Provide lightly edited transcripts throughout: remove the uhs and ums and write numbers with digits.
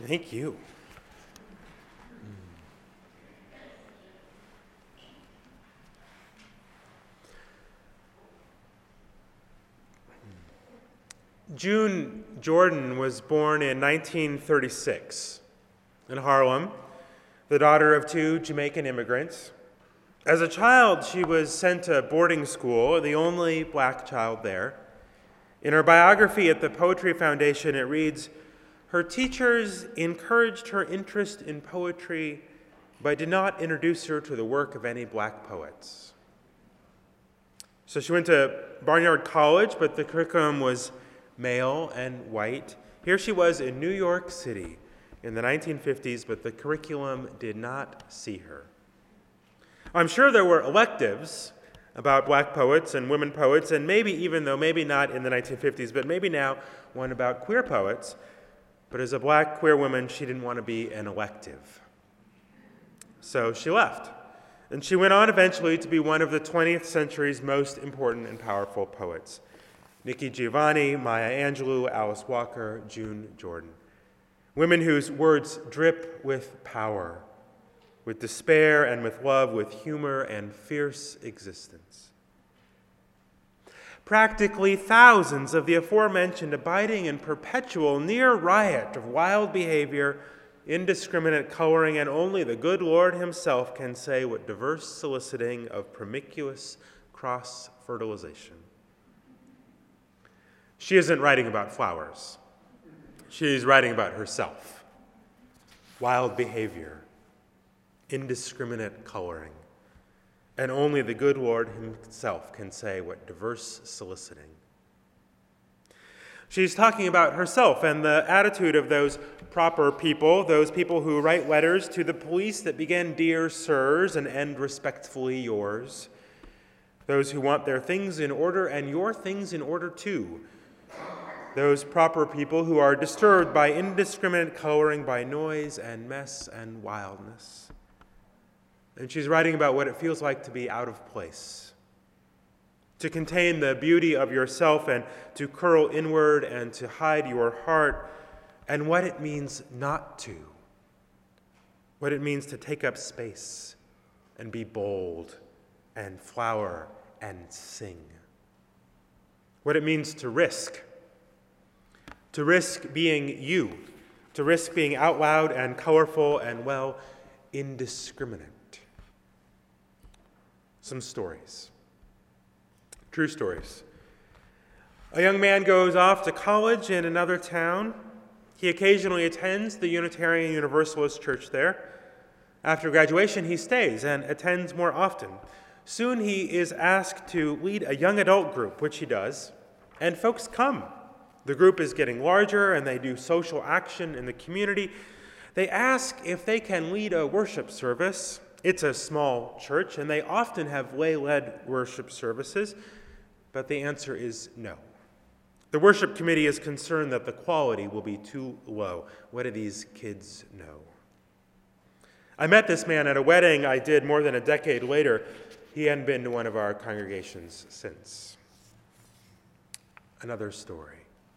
Thank you. June Jordan was born in 1936 in Harlem, the daughter of two Jamaican immigrants. As a child, she was sent to boarding school, the only black child there. In her biography at the Poetry Foundation, it reads, "Her teachers encouraged her interest in poetry, but did not introduce her to the work of any black poets." So she went to Barnard College, but the curriculum was male and white. Here she was in New York City in the 1950s, but the curriculum did not see her. I'm sure there were electives about black poets and women poets, and maybe even though maybe not in the 1950s, but maybe now one about queer poets. But as a black queer woman, she didn't want to be an elective. So she left. And she went on eventually to be one of the 20th century's most important and powerful poets. Nikki Giovanni, Maya Angelou, Alice Walker, June Jordan. Women whose words drip with power, with despair and with love, with humor and fierce existence. Practically thousands of the aforementioned abiding in perpetual near riot of wild behavior, indiscriminate coloring, and only the good Lord himself can say what diverse soliciting of promiscuous cross-fertilization. She isn't writing about flowers. She's writing about herself. Wild behavior, indiscriminate coloring, and only the good Lord himself can say what diverse soliciting. She's talking about herself and the attitude of those proper people, those people who write letters to the police that begin "Dear Sirs" and end "Respectfully yours." Those who want their things in order and your things in order too. Those proper people who are disturbed by indiscriminate coloring, by noise and mess and wildness. And she's writing about what it feels like to be out of place, to contain the beauty of yourself and to curl inward and to hide your heart, and what it means not to, what it means to take up space and be bold and flower and sing, what it means to risk being you, to risk being out loud and colorful and, well, indiscriminate. Some stories, true stories. A young man goes off to college in another town. He occasionally attends the Unitarian Universalist Church there. After graduation, he stays and attends more often. Soon he is asked to lead a young adult group, which he does, and folks come. The group is getting larger, and they do social action in the community. They ask if they can lead a worship service. It's a small church, and they often have lay-led worship services, but the answer is no. The worship committee is concerned that the quality will be too low. What do these kids know? I met this man at a wedding I did more than a decade later. He hadn't been to one of our congregations since. Another story.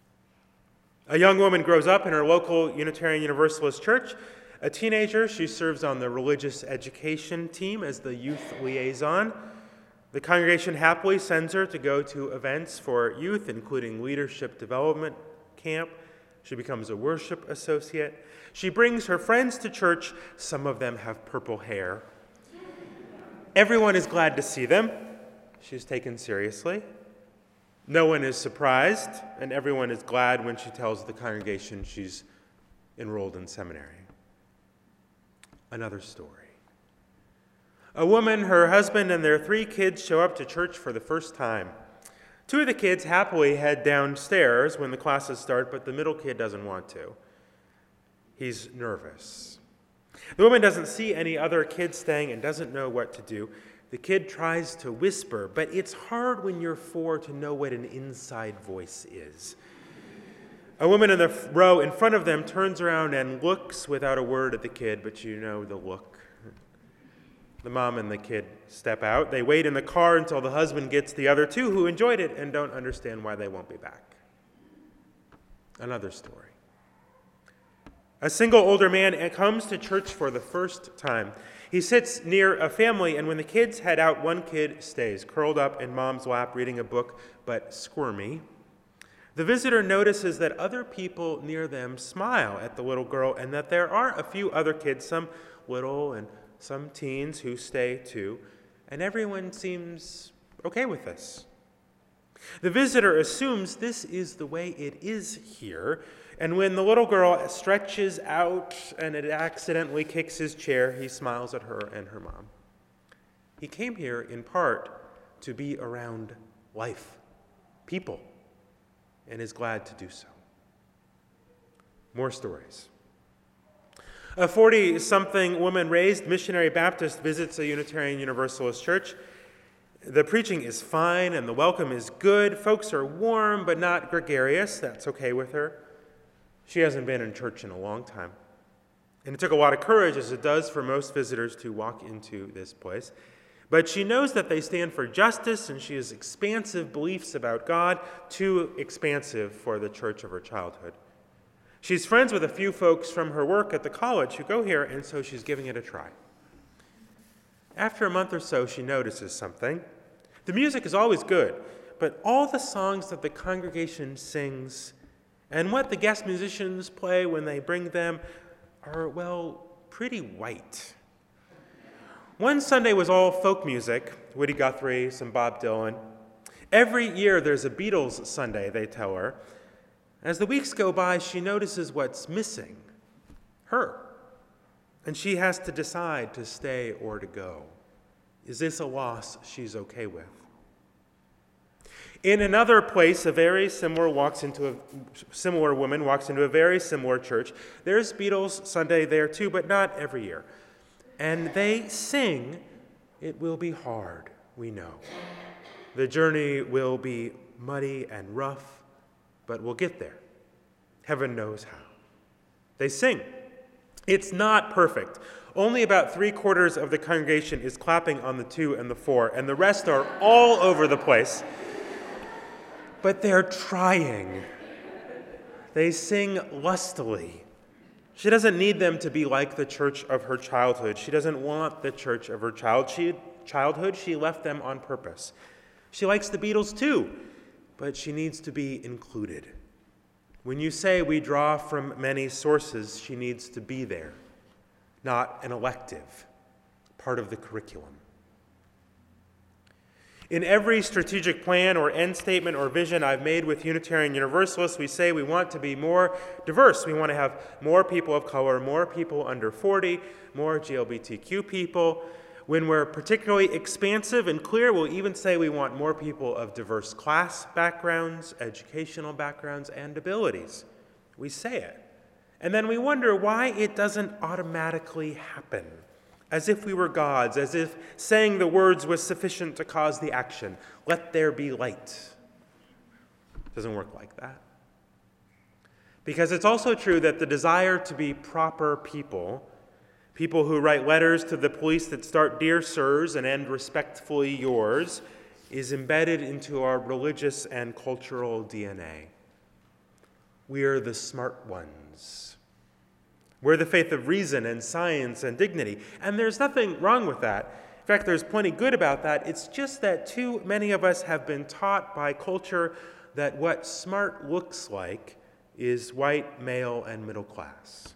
A young woman grows up in her local Unitarian Universalist church. A teenager, she serves on the religious education team as the youth liaison. The congregation happily sends her to go to events for youth, including leadership development camp. She becomes a worship associate. She brings her friends to church. Some of them have purple hair. Everyone is glad to see them. She's taken seriously. No one is surprised, and everyone is glad when she tells the congregation she's enrolled in seminary. Another story. A woman, her husband, and their 3 kids show up to church for the first time. 2 of the kids happily head downstairs when the classes start, but the middle kid doesn't want to. He's nervous. The woman doesn't see any other kids staying and doesn't know what to do. The kid tries to whisper, but it's hard when you're 4 to know what an inside voice is. A woman in the row in front of them turns around and looks without a word at the kid, but you know the look. The mom and the kid step out. They wait in the car until the husband gets the other 2 who enjoyed it and don't understand why they won't be back. Another story. A single older man comes to church for the first time. He sits near a family, and when the kids head out, one kid stays, curled up in mom's lap, reading a book, but squirmy. The visitor notices that other people near them smile at the little girl, and that there are a few other kids, some little and some teens, who stay too, and everyone seems okay with this. The visitor assumes this is the way it is here, and when the little girl stretches out and it accidentally kicks his chair, he smiles at her and her mom. He came here in part to be around life, people, and is glad to do so. More stories. A 40-something woman-raised missionary Baptist visits a Unitarian Universalist church. The preaching is fine and the welcome is good. Folks are warm but not gregarious. That's okay with her. She hasn't been in church in a long time. And it took a lot of courage, as it does for most visitors, to walk into this place. But she knows that they stand for justice, and she has expansive beliefs about God, too expansive for the church of her childhood. She's friends with a few folks from her work at the college who go here, and so she's giving it a try. After a month or so, she notices something. The music is always good, but all the songs that the congregation sings and what the guest musicians play when they bring them are, well, pretty white. One Sunday was all folk music, Woody Guthrie, some Bob Dylan. Every year there's a Beatles Sunday, they tell her. As the weeks go by, she notices what's missing, her. And she has to decide to stay or to go. Is this a loss she's okay with? In another place, a very similar woman walks into a very similar church. There's Beatles Sunday there too, but not every year. And they sing, "It will be hard, we know. The journey will be muddy and rough, but we'll get there. Heaven knows how." They sing. It's not perfect. Only about 3/4 of the congregation is clapping on the 2 and the 4, and the rest are all over the place. But they're trying. They sing lustily. She doesn't need them to be like the church of her childhood. She doesn't want the church of her childhood. She left them on purpose. She likes the Beatles too, but she needs to be included. When you say we draw from many sources, she needs to be there, not an elective, part of the curriculum. In every strategic plan or end statement or vision I've made with Unitarian Universalists, we say we want to be more diverse. We want to have more people of color, more people under 40, more GLBTQ people. When we're particularly expansive and clear, we'll even say we want more people of diverse class backgrounds, educational backgrounds, and abilities. We say it. And then we wonder why it doesn't automatically happen. As if we were gods, as if saying the words was sufficient to cause the action. Let there be light. It doesn't work like that. Because it's also true that the desire to be proper people who write letters to the police that start "Dear Sirs" and end "Respectfully yours," is embedded into our religious and cultural DNA. We're the smart ones. We're the faith of reason and science and dignity. And there's nothing wrong with that. In fact, there's plenty good about that. It's just that too many of us have been taught by culture that what smart looks like is white, male, and middle class.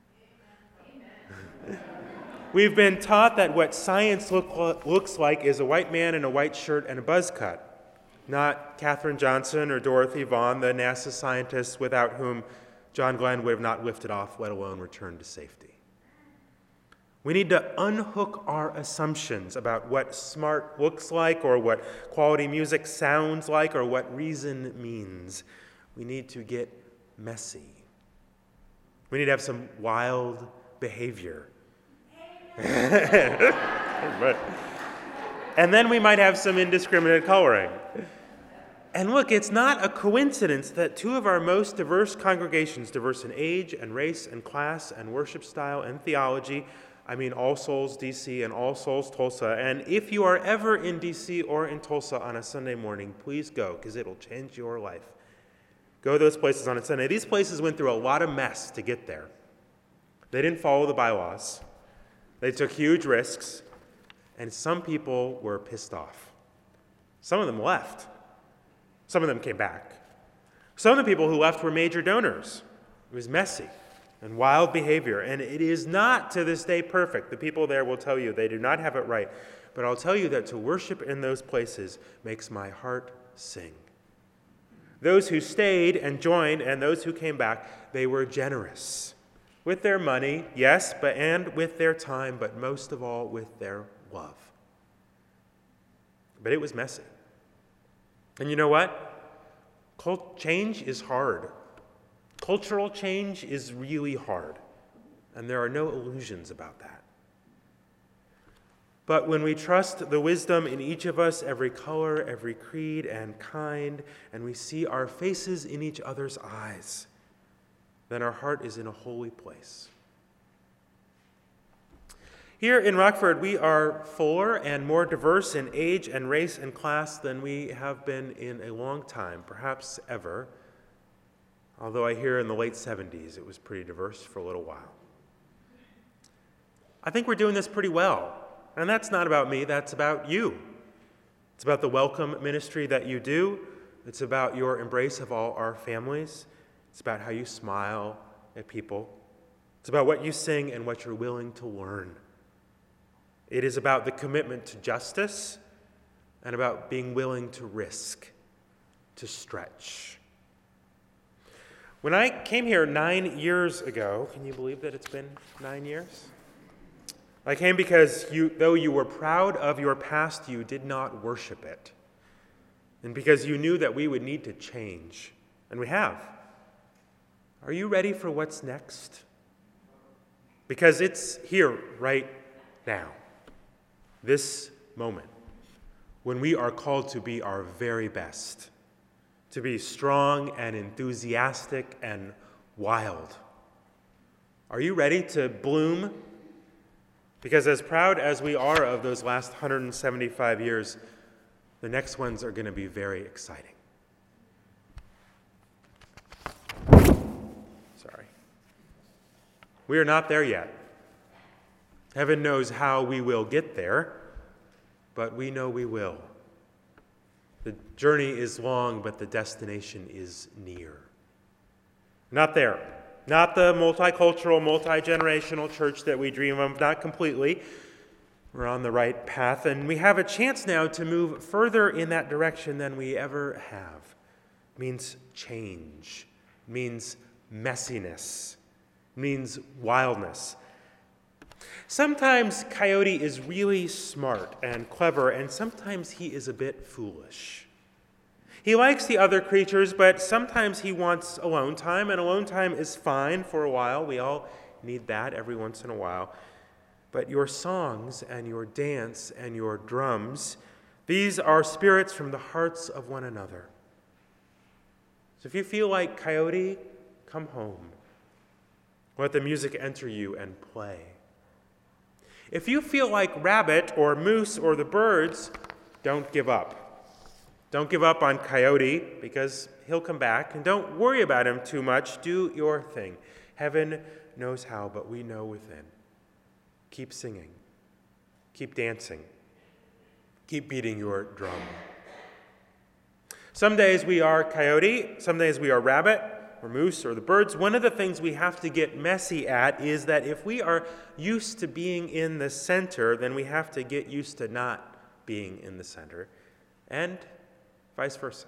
We've been taught that what science looks like is a white man in a white shirt and a buzz cut, not Katherine Johnson or Dorothy Vaughan, the NASA scientists without whom John Glenn would have not lifted off, let alone returned to safety. We need to unhook our assumptions about what smart looks like or what quality music sounds like or what reason means. We need to get messy. We need to have some wild behavior. And then we might have some indiscriminate coloring. And look, it's not a coincidence that two of our most diverse congregations, diverse in age and race and class and worship style and theology, I mean All Souls DC and All Souls Tulsa. And if you are ever in DC or in Tulsa on a Sunday morning, please go, because it'll change your life. Go to those places on a Sunday. These places went through a lot of mess to get there. They didn't follow the bylaws. They took huge risks, and some people were pissed off. Some of them left. Some of them came back. Some of the people who left were major donors. It was messy and wild behavior, and it is not to this day perfect. The people there will tell you they do not have it right, but I'll tell you that to worship in those places makes my heart sing. Those who stayed and joined and those who came back, they were generous. With their money, yes, and with their time, but most of all with their love. But it was messy. And you know what? Change is hard. Cultural change is really hard. And there are no illusions about that. But when we trust the wisdom in each of us, every color, every creed and kind, and we see our faces in each other's eyes, then our heart is in a holy place. Here in Rockford, we are fuller and more diverse in age and race and class than we have been in a long time, perhaps ever. Although I hear in the late 70s it was pretty diverse for a little while. I think we're doing this pretty well. And that's not about me, that's about you. It's about the welcome ministry that you do. It's about your embrace of all our families. It's about how you smile at people. It's about what you sing and what you're willing to learn. It is about the commitment to justice and about being willing to risk, to stretch. When I came here 9 years ago, can you believe that it's been 9 years? I came because though you were proud of your past, you did not worship it. And because you knew that we would need to change. And we have. Are you ready for what's next? Because it's here right now. This moment, when we are called to be our very best, to be strong and enthusiastic and wild. Are you ready to bloom? Because as proud as we are of those last 175 years, the next ones are going to be very exciting. Sorry. We are not there yet. Heaven knows how we will get there, but we know we will. The journey is long, but the destination is near. Not there. Not the multicultural, multi-generational church that we dream of, not completely. We're on the right path, and we have a chance now to move further in that direction than we ever have. It means change. It means messiness. It means wildness. Sometimes Coyote is really smart and clever, and sometimes he is a bit foolish. He likes the other creatures, but sometimes he wants alone time, and alone time is fine for a while. We all need that every once in a while. But your songs and your dance and your drums, these are spirits from the hearts of one another. So if you feel like Coyote, come home. Let the music enter you and play. If you feel like Rabbit or Moose or the birds, don't give up. Don't give up on Coyote, because he'll come back. And don't worry about him too much. Do your thing. Heaven knows how, but we know within. Keep singing. Keep dancing. Keep beating your drum. Some days we are Coyote. Some days we are Rabbit or Moose or the birds. One of the things we have to get messy at is that if we are used to being in the center, then we have to get used to not being in the center. And vice versa.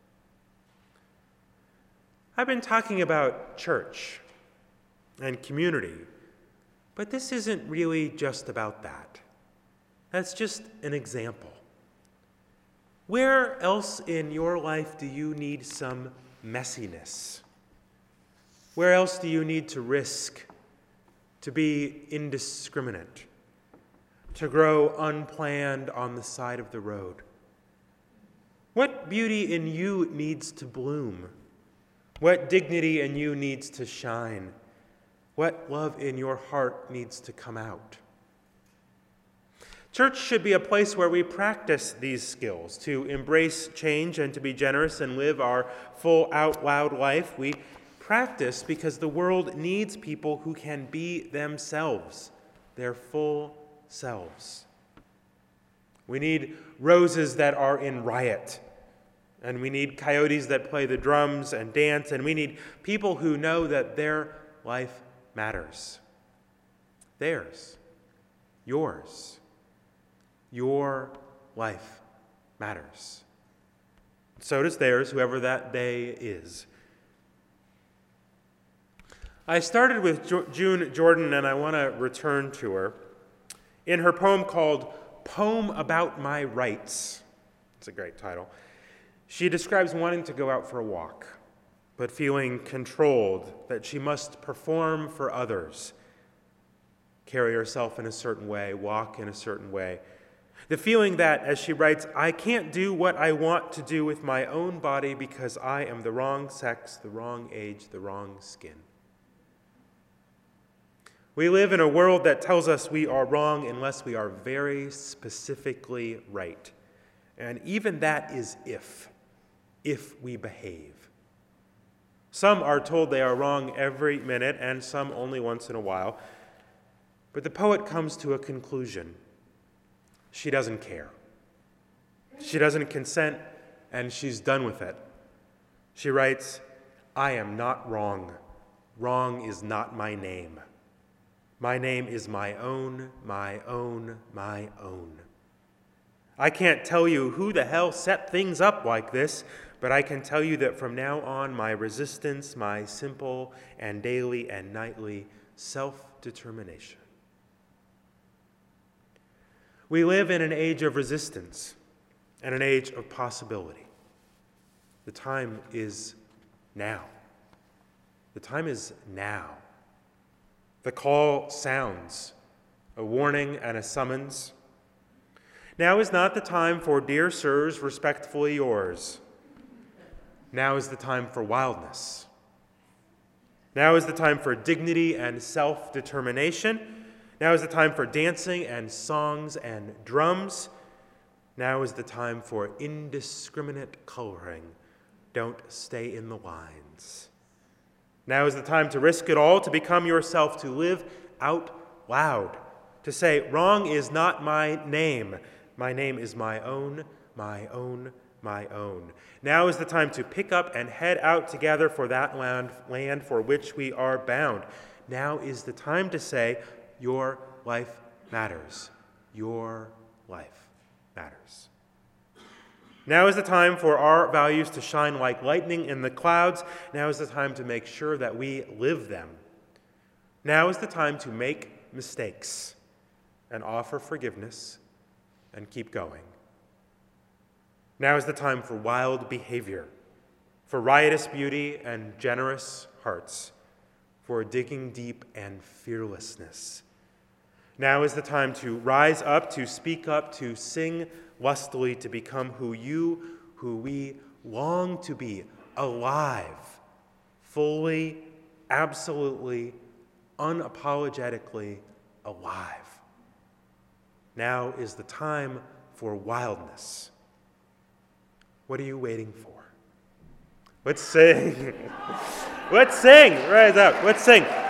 I've been talking about church and community, but this isn't really just about that. That's just an example. Where else in your life do you need some messiness? Where else do you need to risk, to be indiscriminate, to grow unplanned on the side of the road? What beauty in you needs to bloom? What dignity in you needs to shine? What love in your heart needs to come out? Church should be a place where we practice these skills, to embrace change and to be generous and live our full out loud life. We practice because the world needs people who can be themselves, their full selves. We need roses that are in riot, and we need coyotes that play the drums and dance, and we need people who know that their life matters. Theirs, yours, your life matters. So does theirs, whoever that they is. I started with June Jordan, and I want to return to her. In her poem called Poem About My Rights, it's a great title, she describes wanting to go out for a walk, but feeling controlled that she must perform for others, carry herself in a certain way, walk in a certain way. The feeling that, as she writes, I can't do what I want to do with my own body because I am the wrong sex, the wrong age, the wrong skin. We live in a world that tells us we are wrong unless we are very specifically right. And even that is if we behave. Some are told they are wrong every minute and some only once in a while. But the poet comes to a conclusion. She doesn't care. She doesn't consent, and she's done with it. She writes, I am not wrong. Wrong is not my name. My name is my own, my own, my own. I can't tell you who the hell set things up like this, but I can tell you that from now on, my resistance, my simple and daily and nightly self-determination. We live in an age of resistance and an age of possibility. The time is now. The time is now. The call sounds, a warning and a summons. Now is not the time for dear sirs, respectfully yours. Now is the time for wildness. Now is the time for dignity and self-determination. Now is the time for dancing and songs and drums. Now is the time for indiscriminate coloring. Don't stay in the lines. Now is the time to risk it all, to become yourself, to live out loud, to say, wrong is not my name. My name is my own, my own, my own. Now is the time to pick up and head out together for that land for which we are bound. Now is the time to say, your life matters. Your life matters. Now is the time for our values to shine like lightning in the clouds. Now is the time to make sure that we live them. Now is the time to make mistakes and offer forgiveness and keep going. Now is the time for wild behavior, for riotous beauty and generous hearts, for digging deep and fearlessness. Now is the time to rise up, to speak up, to sing lustily, to become who we long to be, alive, fully, absolutely, unapologetically alive. Now is the time for wildness. What are you waiting for? Let's sing. Let's sing. Rise up. Let's sing.